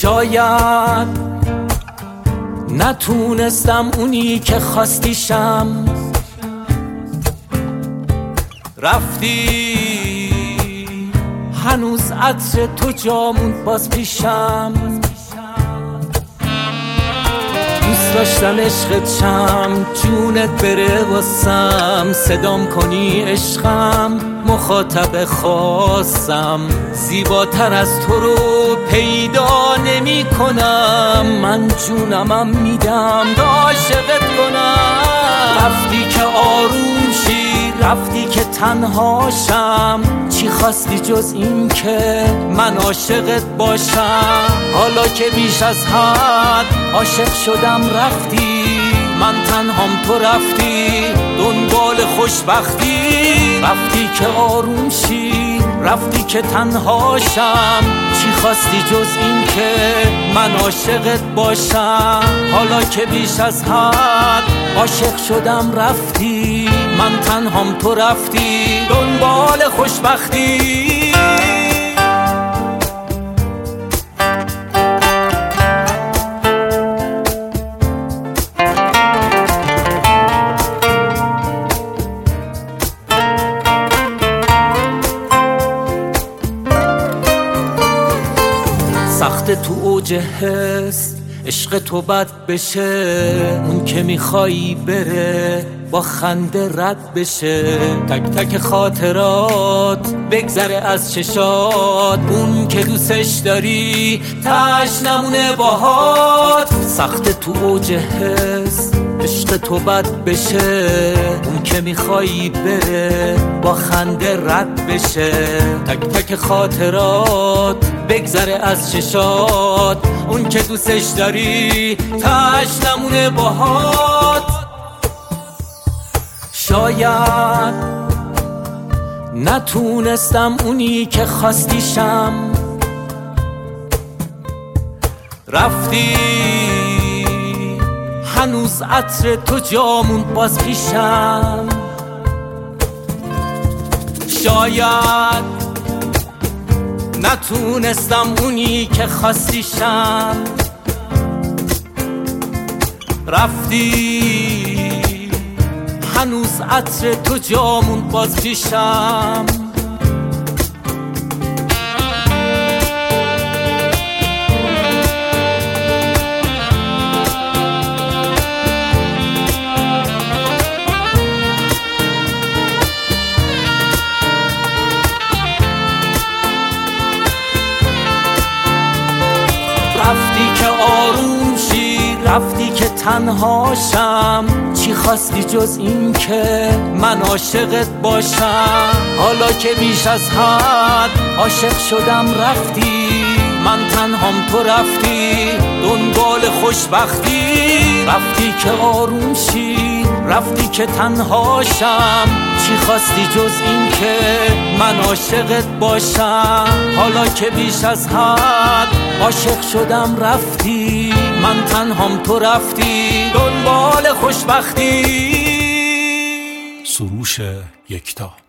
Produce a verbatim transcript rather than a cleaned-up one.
شاید نتونستم اونی که خواستیشم، رفتی هنوز عطر تو جامون باز پیشم. دوست داشتم عشقت شم، جونت بره واسم، صدام کنی عشقم، مخاطب خاصم. زیباتر از تو رو پیدا نمی کنم، من جونمم میدم تا عاشقت کنم. رفتی که آروم شی، رفتی که تنهاشم، چی خواستی جز این که من عاشقت باشم؟ حالا که بیش از حد عاشق شدم رفتی، من تنهام تو رفتی دنبال خوشبختی. رفتی که آروم شی، رفتی که تنهاشم، چی خواستی جز این که من عاشقت باشم؟ حالا که بیش از حد عاشق شدم رفتی، من تنهام تو رفتی دنبال خوشبختی. سخت تو اوج حس، عشق تو بد بشه، اون که میخوایی بره با خنده رد بشه. تک تک خاطرات بگذره از چشات، اون که دوستش داری تاش نمونه باهات. سخت تو اوج حس، عشق تو بد بشه، اون که میخوایی بره با خنده رد بشه. تک تک خاطرات بگذره از چشات، اون که دوستش داری تاش نمونه باهات. شاید نتونستم اونی که خواستیشم، رفتی هنوز عطر تو جامون باز پیشم. شاید نتونستم اونی که خواستیشم، رفتی هنوز عطر تو جامون باز پیشم. رفتی که آروم شی، رفتی که تنهاشم، چی خواستی جز این که من عاشقت باشم؟ حالا که بیش از حد عاشق شدم رفتی، من تنهام تو رفتی دنبال خوشبختی. رفتی که آروم شی، رفتی که تنهاشم، چی خواستی جز این که من عاشقت باشم؟ حالا که بیش از حد عاشق شدم رفتی، من تنهام تو رفتی دنبال خوشبختی. سروش یکتا.